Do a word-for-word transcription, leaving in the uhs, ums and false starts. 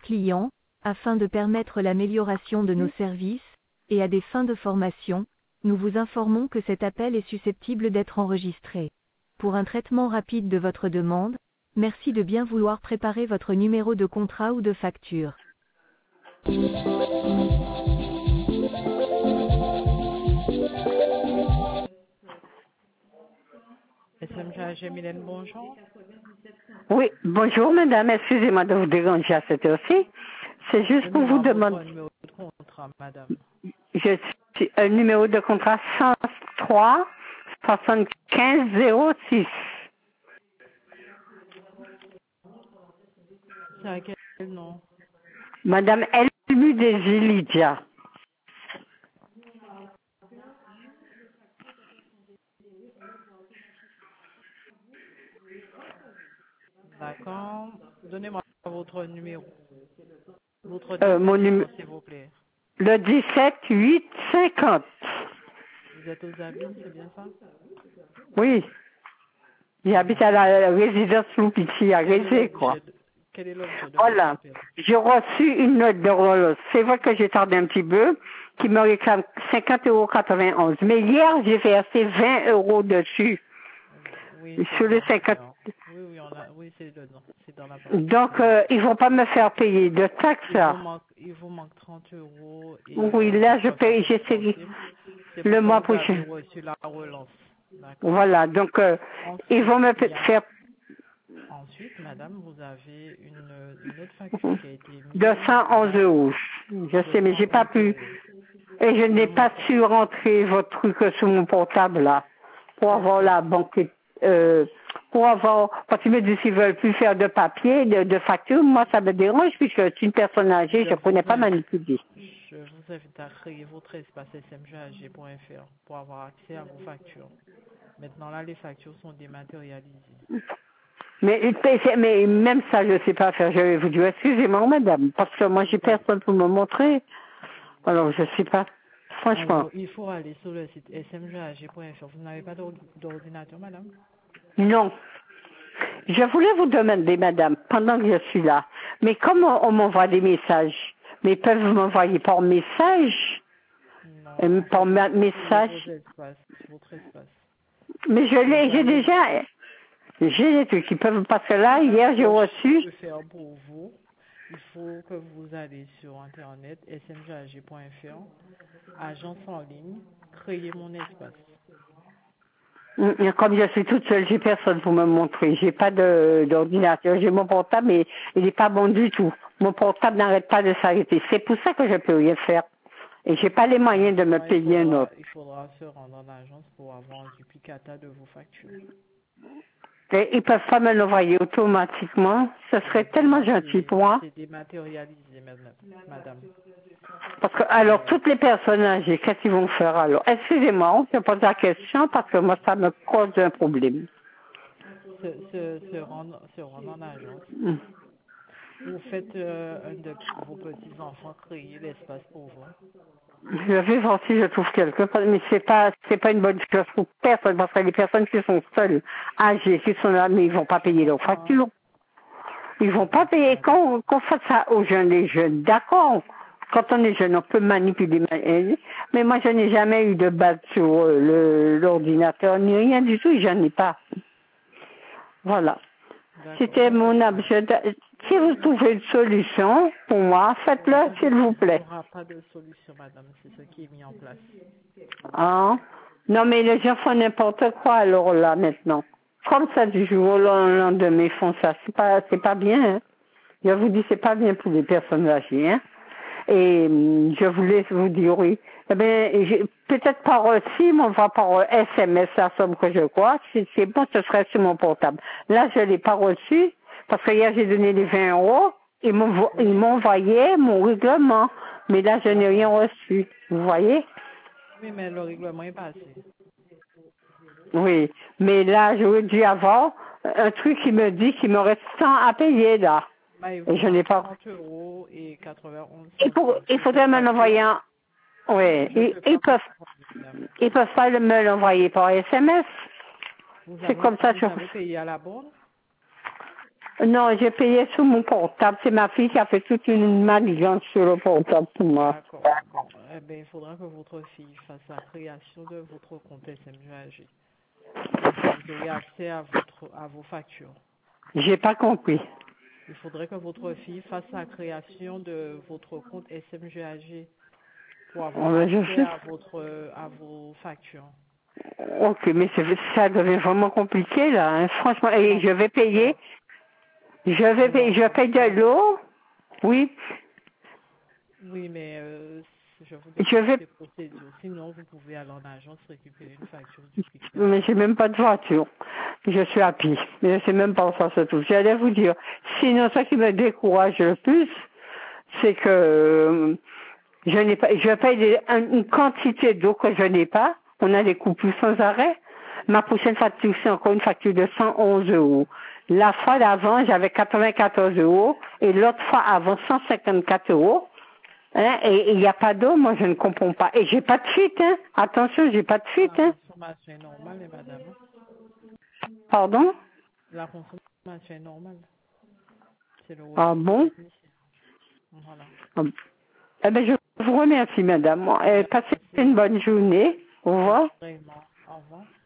clients, afin de permettre l'amélioration de nos services, et à des fins de formation, nous vous informons que cet appel est susceptible d'être enregistré. Pour un traitement rapide de votre demande, merci de bien vouloir préparer votre numéro de contrat ou de facture. S M G A G Mylène, bonjour. Oui, bonjour madame, excusez-moi de vous déranger à cette heure-ci. C'est juste pour vous demander. Votre numéro de contrat, madame. Je suis un numéro de contrat cent trois soixante-quinze zéro six. C'est à quel nom? Madame Elmu Desilidja. D'accord. Donnez-moi votre numéro. Votre Euh, mon numéro. s'il vous plaît. Le dix-sept huit cinquante. Vous êtes aux Abymes, c'est bien ça? Oui. J'habite à la, la résidence Loupiti à Rézé, quoi. Quel est l'objet de Voilà. J'ai reçu une note de Rolos. C'est vrai que j'ai tardé un petit peu, qui me réclame cinquante euros quatre-vingt-onze. Mais hier, j'ai versé vingt euros dessus. Oui, sur les cinquante. Oui, oui, on a, oui, c'est dedans. C'est dans la base. Donc, euh, ils vont pas me faire payer de taxes, il là. vous manque, il vous manque trente euros. Et, Oui, euh, là, je paye, j'ai saisi le mois prochain. Vous avez reçu la relance. Voilà, donc, euh, Ensuite, ils vont me bien. faire... Ensuite, madame, vous avez une, une autre facture qui a été mise. deux cent onze euros. Je sais, mais j'ai pas pu. Et je n'ai pas su rentrer votre truc sur mon portable, là. Pour avoir la banque, euh, pour avoir, parce qu'ils me disent qu'ils veulent plus faire de papier, de, de facture, moi ça me dérange puisque je suis une personne âgée, je ne connais pas manipuler. Je vous invite à créer votre espace S M G A G point F R pour avoir accès à vos factures. Maintenant là, les factures sont dématérialisées. Mais, mais même ça, je ne sais pas faire. Je vais vous dire, excusez-moi, madame, parce que moi, j'ai personne pour me montrer. Alors, je ne sais pas. Franchement. Alors, il faut aller sur le site S M G A G point F R. Vous n'avez pas d'ordinateur, madame? Non. Je voulais vous demander, madame, pendant que je suis là, mais comment on m'envoie des messages? Mais ils peuvent m'envoyer par message? Non, par ma message? Votre espace, votre espace. Mais je l'ai, j'ai déjà... J'ai des trucs qui peuvent, parce que là, hier, j'ai reçu... Je peux faire pour vous. Il faut que vous allez sur Internet, S M G A G point F R, agence en ligne, créer mon espace. Comme je suis toute seule, j'ai personne pour me montrer. J'ai pas d'ordinateur. J'ai mon portable, mais il n'est pas bon du tout. Mon portable n'arrête pas de s'arrêter. C'est pour ça que je peux rien faire. Et j'ai pas les moyens de me payer un autre. Il faudra se rendre en agence pour avoir un duplicata de vos factures. Et ils peuvent pas me l'envoyer automatiquement. Ce serait tellement gentil pour moi. C'est dématérialisé, madame. Parce que, alors, toutes les personnes âgées, qu'est-ce qu'ils vont faire alors? Excusez-moi, on se pose la question parce que moi, ça me cause un problème. Se, se, se, rendre, se rendre en agence. Mm. Vous faites euh, un de vos petits-enfants créer l'espace pour vous. Je vais voir si je trouve quelqu'un, mais c'est pas, c'est pas une bonne chose pour personne, parce que les personnes qui sont seules, âgées, qui sont là, mais ils vont pas payer leurs factures. Ils vont pas payer. Qu'on, qu'on fasse ça aux jeunes, les jeunes, d'accord. Quand on est jeune, on peut manipuler, mais moi, je n'ai jamais eu de base sur euh, l'ordinateur, ni rien du tout, j'en ai pas. Voilà. C'était mon objet. Si vous trouvez une solution pour moi, faites-le, s'il vous plaît. Il n'y aura pas de solution, madame, c'est ce qui est mis en place. Ah. Non, mais les gens font n'importe quoi alors là, maintenant. Comme ça, du jour au lendemain, ils font ça. C'est pas, c'est pas bien, hein. Je vous dis, c'est pas bien pour les personnes âgées, hein. Et je voulais vous dire, oui. Eh bien, peut-être par si m'envoie par S M S la somme que je crois, si c'est bon, ce serait sur mon portable. Là, je l'ai pas reçu, parce que hier, j'ai donné les vingt euros, ils m'envoyaient mon règlement. Mais là, je n'ai rien reçu. Vous voyez? Oui, mais le règlement est passé. Oui, mais là, j'aurais dû avoir un truc qui me dit qu'il me reste cent à payer, là. Bah, et je n'ai pas. trente euros et quatre-vingt-onze. Il, pour, il faudrait me l'envoyer en... Oui, ils, ils peuvent, ils peuvent pas me l'envoyer par S M S. C'est comme ça. Vous avez payé à la borne? Non, j'ai payé sur mon portable. C'est ma fille qui a fait toute une manigance sur le portable pour moi. D'accord. Bon, eh bien, il faudra que votre fille fasse la création de votre compte S M G A G. Vous aurez accès à, votre, à vos factures. J'ai pas compris. Il faudrait que votre fille fasse la création de votre compte S M G A G pour avoir Oh, ben, je accès sais. à, votre, à vos factures. Ok, mais c'est- ça devient vraiment compliqué là, hein, franchement. Et Non, je vais payer, je vais non, payer, je paye de l'eau, oui, oui, mais euh, je vous je explique vais, les procédures. Sinon, vous pouvez aller en agence récupérer une facture du Quick-Pay. mais j'ai même pas de voiture. Je suis à pied, mais je sais même pas où ça se trouve. J'allais vous dire, sinon ce qui me décourage le plus, c'est que euh, je n'ai pas, je paye des- un- une quantité d'eau que je n'ai pas. On a des coupures sans arrêt. Ma prochaine facture, c'est encore une facture de cent onze euros. La fois d'avant, j'avais quatre-vingt-quatorze euros et l'autre fois avant, cent cinquante-quatre euros. Hein, et il n'y a pas d'eau, moi je ne comprends pas. Et j'ai pas de fuite, hein. Attention, j'ai pas de La fuite, hein. consommation est normale, hein, madame. Pardon? La consommation est normale. C'est le rôle Ah du bon? technicien. Voilà. Ah, eh ben, je vous remercie, madame. Eh, passez Merci. une bonne journée. Au revoir. Vraiment. Au revoir.